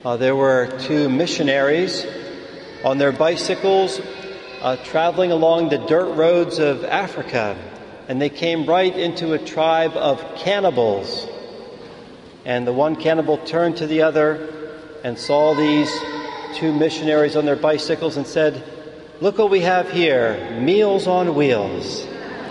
There were two missionaries on their bicycles traveling along the dirt roads of Africa, and they came right into a tribe of cannibals. And the one cannibal turned to the other and saw these two missionaries on their bicycles and said, "Look what we have here, meals on wheels."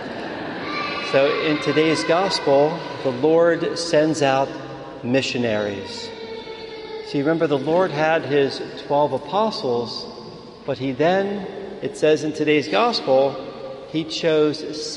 So in today's gospel, the Lord sends out missionaries. See, remember, the Lord had his 12 apostles, but he then, it says in today's gospel, he chose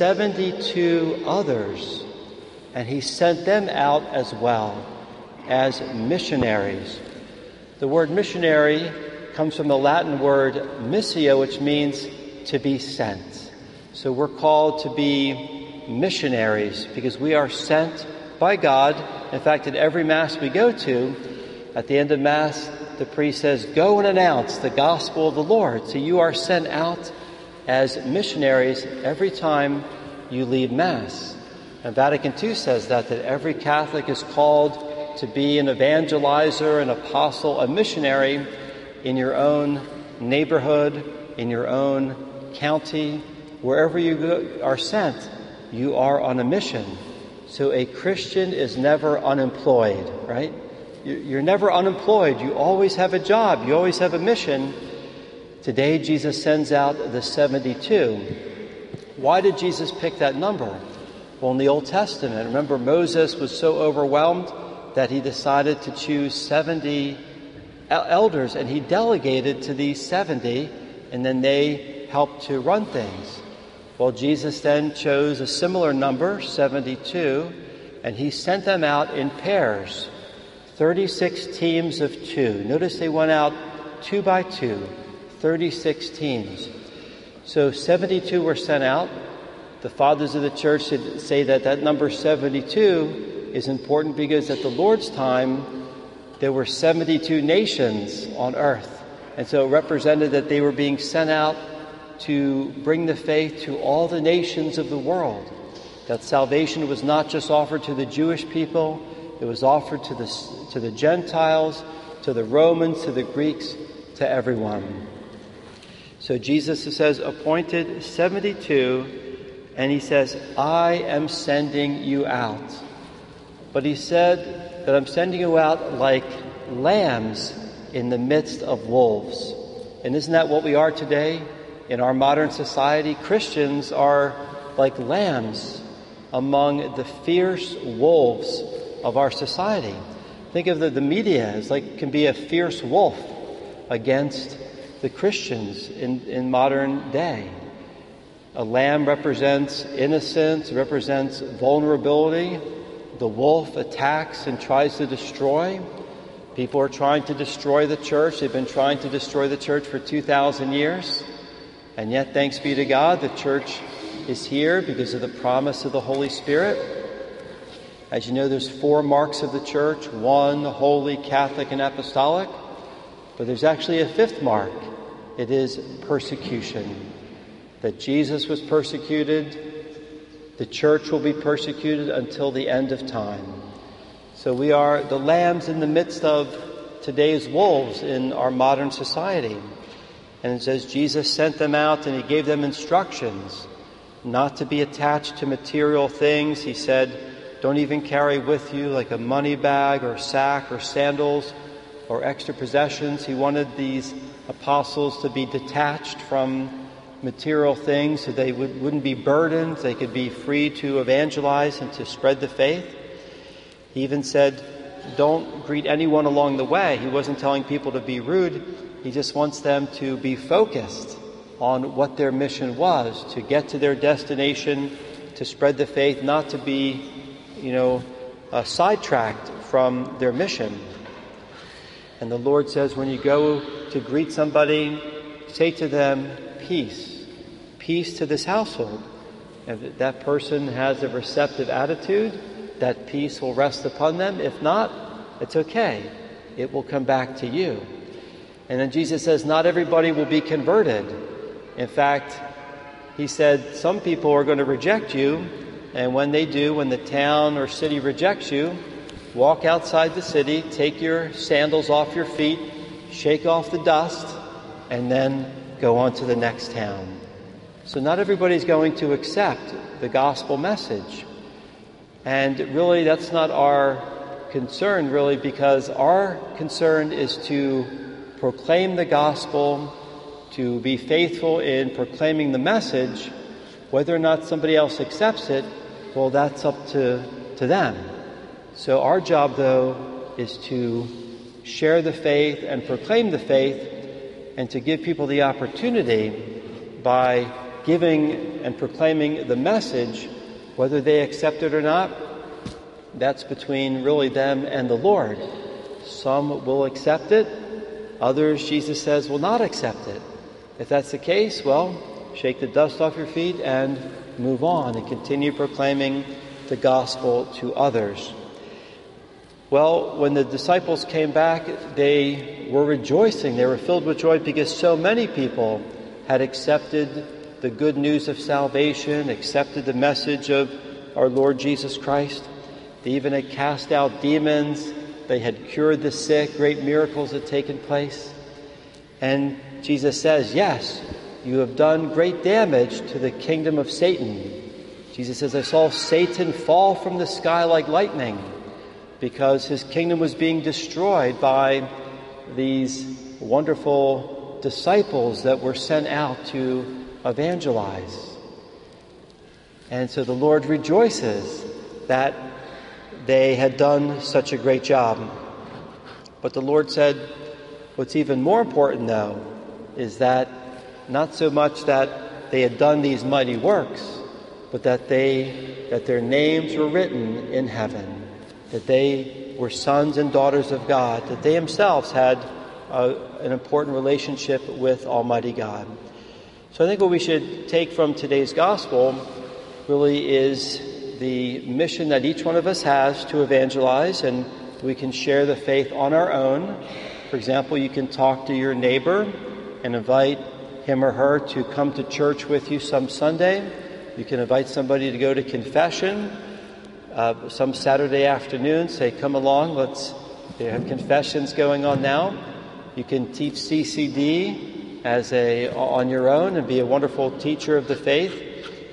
72 others, and he sent them out as well as missionaries. The word missionary comes from the Latin word missio, which means to be sent. So we're called to be missionaries because we are sent by God. In fact, at every Mass we go to, at the end of Mass, the priest says, "Go and announce the gospel of the Lord." So you are sent out as missionaries every time you leave Mass. And Vatican II says that every Catholic is called to be an evangelizer, an apostle, a missionary in your own neighborhood, in your own county. Wherever you are sent, you are on a mission. So a Christian is never unemployed, right? You're never unemployed. You always have a job. You always have a mission. Today, Jesus sends out the 72. Why did Jesus pick that number? Well, in the Old Testament, remember, Moses was so overwhelmed that he decided to choose 70 elders, and he delegated to these 70, and then they helped to run things. Well, Jesus then chose a similar number, 72, and he sent them out in pairs. 36 teams of two. Notice they went out 2 by 2, 36 teams. So 72 were sent out. The fathers of the church say that number 72 is important because at the Lord's time, there were 72 nations on earth. And so it represented that they were being sent out to bring the faith to all the nations of the world. That salvation was not just offered to the Jewish people, it was offered to the Gentiles, to the Romans, to the Greeks, to everyone. So Jesus says, appointed 72, and he says, "I am sending you out." But he said that I'm sending you out like lambs in the midst of wolves. And isn't that what we are today? In our modern society, Christians are like lambs among the fierce wolves of our society. Think of the media as can be a fierce wolf against the Christians in modern day. A lamb represents innocence, represents vulnerability. The wolf attacks and tries to destroy. People are trying to destroy the church. They've been trying to destroy the church for 2,000 years. And yet, thanks be to God, the church is here because of the promise of the Holy Spirit. As you know, there's 4 marks of the church: 1, holy, Catholic, and apostolic. But there's actually a 5th mark. It is persecution. That Jesus was persecuted, the church will be persecuted until the end of time. So we are the lambs in the midst of today's wolves in our modern society. And it says Jesus sent them out and he gave them instructions not to be attached to material things. He said, don't even carry with you like a money bag or sack or sandals or extra possessions. He wanted these apostles to be detached from material things so they wouldn't be burdened. They could be free to evangelize and to spread the faith. He even said, don't greet anyone along the way. He wasn't telling people to be rude. He just wants them to be focused on what their mission was, to get to their destination, to spread the faith, not to be, sidetracked from their mission. And the Lord says, when you go to greet somebody, say to them, peace. Peace to this household. If that person has a receptive attitude, that peace will rest upon them. If not, it's okay. It will come back to you. And then Jesus says, not everybody will be converted. In fact, he said, some people are going to reject you. And when they do, when the town or city rejects you, walk outside the city, take your sandals off your feet, shake off the dust, and then go on to the next town. So not everybody's going to accept the gospel message. And really, that's not our concern, really, because our concern is to proclaim the gospel, to be faithful in proclaiming the message. Whether or not somebody else accepts it, well, that's up to them. So our job, though, is to share the faith and proclaim the faith, and to give people the opportunity by giving and proclaiming the message, whether they accept it or not. That's between really them and the Lord. Some will accept it. Others, Jesus says, will not accept it. If that's the case, well, shake the dust off your feet and move on and continue proclaiming the gospel to others. Well, when the disciples came back, they were rejoicing. They were filled with joy because so many people had accepted the good news of salvation, accepted the message of our Lord Jesus Christ. They even had cast out demons. They had cured the sick. Great miracles had taken place. And Jesus says, yes, you have done great damage to the kingdom of Satan. Jesus says, I saw Satan fall from the sky like lightning because his kingdom was being destroyed by these wonderful disciples that were sent out to evangelize. And so the Lord rejoices that they had done such a great job. But the Lord said, what's even more important, though, is that not so much that they had done these mighty works, but that their names were written in heaven, that they were sons and daughters of God, that they themselves had an important relationship with Almighty God. So I think what we should take from today's gospel really is the mission that each one of us has to evangelize, and we can share the faith on our own. For example, you can talk to your neighbor and invite him or her to come to church with you some Sunday. You can invite somebody to go to confession some Saturday afternoon. Say, come along, they have confessions going on now. You can teach CCD on your own and be a wonderful teacher of the faith.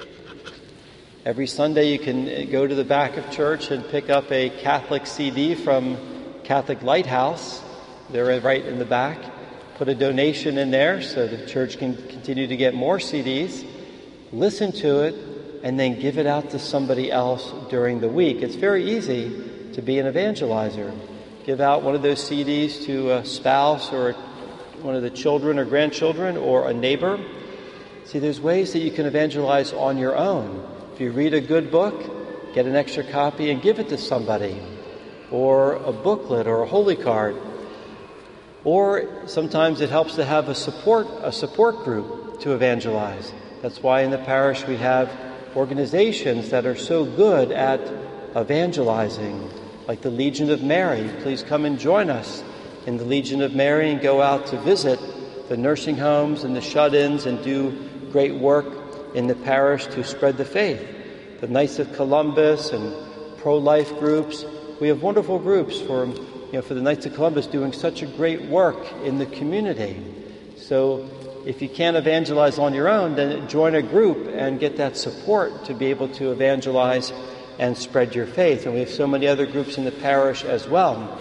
Every Sunday you can go to the back of church and pick up a Catholic CD from Catholic Lighthouse. They're right in the back. Put a donation in there so the church can continue to get more CDs. Listen to it and then give it out to somebody else during the week. It's very easy to be an evangelizer. Give out one of those CDs to a spouse or one of the children or grandchildren or a neighbor. See, there's ways that you can evangelize on your own. If you read a good book, get an extra copy and give it to somebody, or a booklet or a holy card. Or sometimes it helps to have a support group to evangelize. That's why in the parish we have organizations that are so good at evangelizing, like the Legion of Mary. Please come and join us in the Legion of Mary and go out to visit the nursing homes and the shut-ins and do great work in the parish to spread the faith. The Knights of Columbus and pro-life groups. We have wonderful groups for the Knights of Columbus doing such a great work in the community. So if you can't evangelize on your own, then join a group and get that support to be able to evangelize and spread your faith. And we have so many other groups in the parish as well.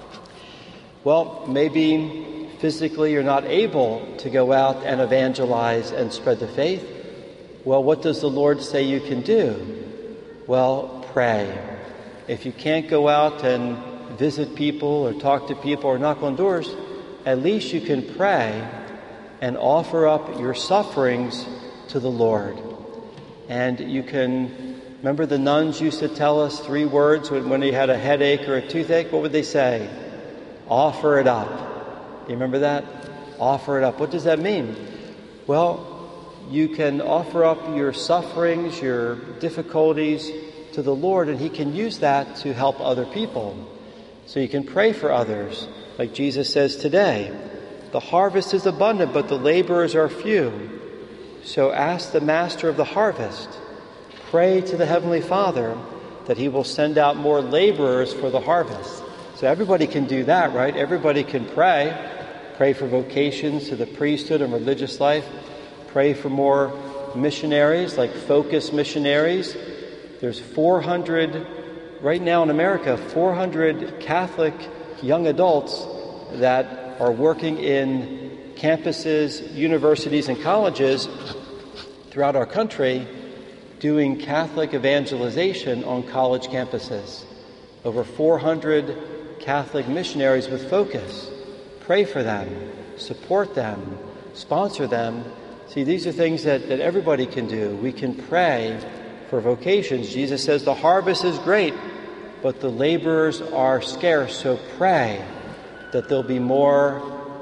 Well, maybe physically you're not able to go out and evangelize and spread the faith. Well, what does the Lord say you can do? Well, pray. If you can't go out and visit people or talk to people or knock on doors, at least you can pray and offer up your sufferings to the Lord. And you can, remember the nuns used to tell us 3 words when they had a headache or a toothache? What would they say? Offer it up. You remember that? Offer it up. What does that mean? Well, you can offer up your sufferings, your difficulties to the Lord, and He can use that to help other people. So you can pray for others. Like Jesus says today, the harvest is abundant, but the laborers are few. So ask the Master of the harvest. Pray to the Heavenly Father that he will send out more laborers for the harvest. So everybody can do that, right? Everybody can pray for vocations to the priesthood and religious life, pray for more missionaries, like Focus missionaries. There's 400, right now in America, 400 Catholic young adults that are working in campuses, universities, and colleges throughout our country doing Catholic evangelization on college campuses. Over 400 Catholic missionaries with Focus. Pray for them, support them, sponsor them. See, these are things that everybody can do. We can pray for vocations. Jesus says the harvest is great, but the laborers are scarce. So pray that there'll be more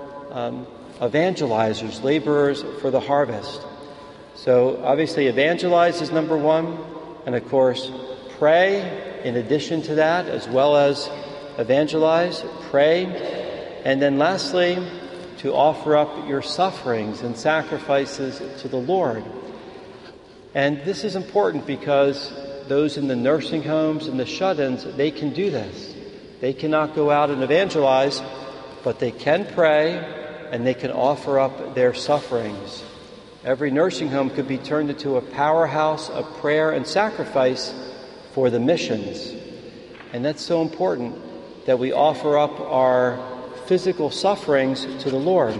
evangelizers, laborers for the harvest. So obviously evangelize is number one. And of course, pray in addition to that, as well as evangelize, pray. And then lastly, to offer up your sufferings and sacrifices to the Lord. And this is important because those in the nursing homes and the shut-ins, they can do this. They cannot go out and evangelize, but they can pray and they can offer up their sufferings. Every nursing home could be turned into a powerhouse of prayer and sacrifice for the missions. And that's so important that we offer up our physical sufferings to the Lord.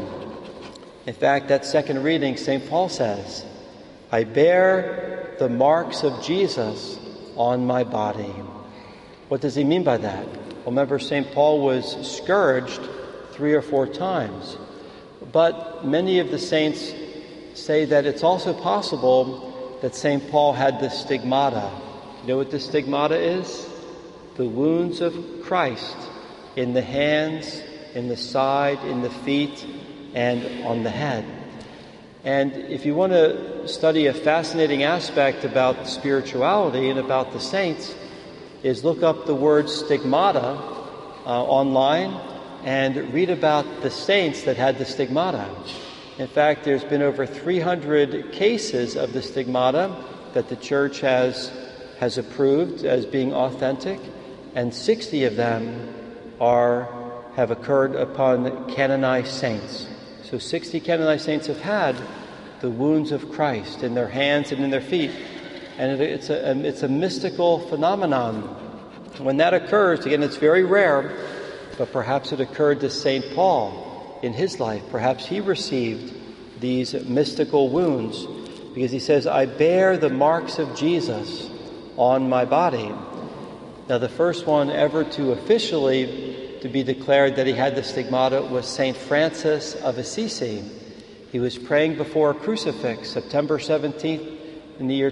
In fact, that second reading, St. Paul says, I bear the marks of Jesus on my body. What does he mean by that? Well, remember, St. Paul was scourged 3 or 4 times. But many of the saints say that it's also possible that St. Paul had the stigmata. You know what the stigmata is? The wounds of Christ in the hands, in the side, in the feet, and on the head. And if you want to study a fascinating aspect about spirituality and about the saints, is look up the word stigmata online and read about the saints that had the stigmata. In fact, there's been over 300 cases of the stigmata that the Church has approved as being authentic, and 60 of them have occurred upon canonized saints. So 60 canonized saints have had the wounds of Christ in their hands and in their feet. And it's a mystical phenomenon. When that occurs, again, it's very rare, but perhaps it occurred to St. Paul in his life. Perhaps he received these mystical wounds because he says, I bear the marks of Jesus on my body. Now, the first one ever to officially to be declared that he had the stigmata was St. Francis of Assisi. He was praying before a crucifix, September 17th in the year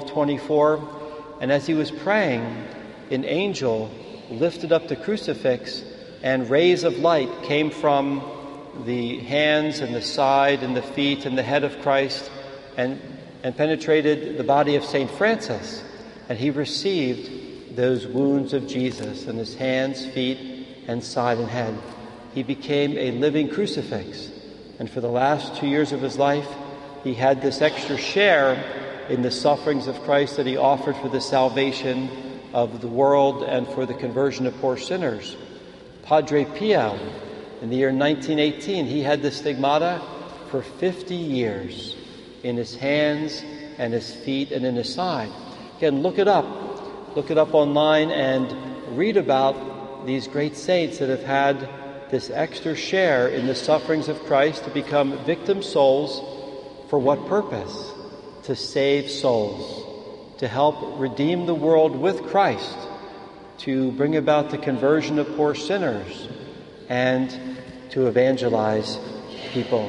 1224, and as he was praying, an angel lifted up the crucifix and rays of light came from the hands and the side and the feet and the head of Christ and penetrated the body of St. Francis, and he received those wounds of Jesus in his hands, feet, and side and head. He became a living crucifix. And for the last 2 years of his life, he had this extra share in the sufferings of Christ that he offered for the salvation of the world and for the conversion of poor sinners. Padre Pio, in the year 1918, he had the stigmata for 50 years in his hands and his feet and in his side. Again, look it up. Look it up online and read about these great saints that have had this extra share in the sufferings of Christ to become victim souls. For what purpose? To save souls, to help redeem the world with Christ, to bring about the conversion of poor sinners, and to evangelize people.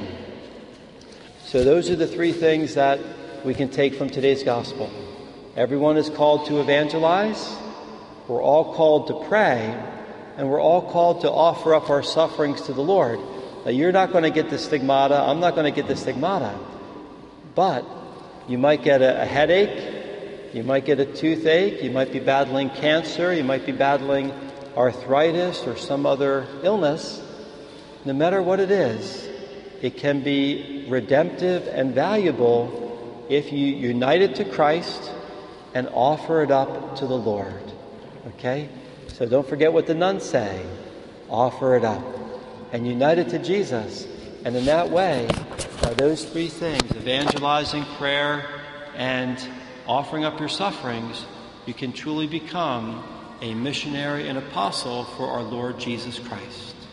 So those are the 3 things that we can take from today's gospel. Everyone is called to evangelize, we're all called to pray, and we're all called to offer up our sufferings to the Lord. Now, you're not going to get the stigmata, I'm not going to get the stigmata, but you might get a headache, you might get a toothache, you might be battling cancer, you might be battling arthritis or some other illness. No matter what it is, it can be redemptive and valuable if you unite it to Christ and offer it up to the Lord. Okay? So don't forget what the nuns say. Offer it up and unite it to Jesus. And in that way, by those three things, evangelizing, prayer, and offering up your sufferings, you can truly become a missionary and apostle for our Lord Jesus Christ.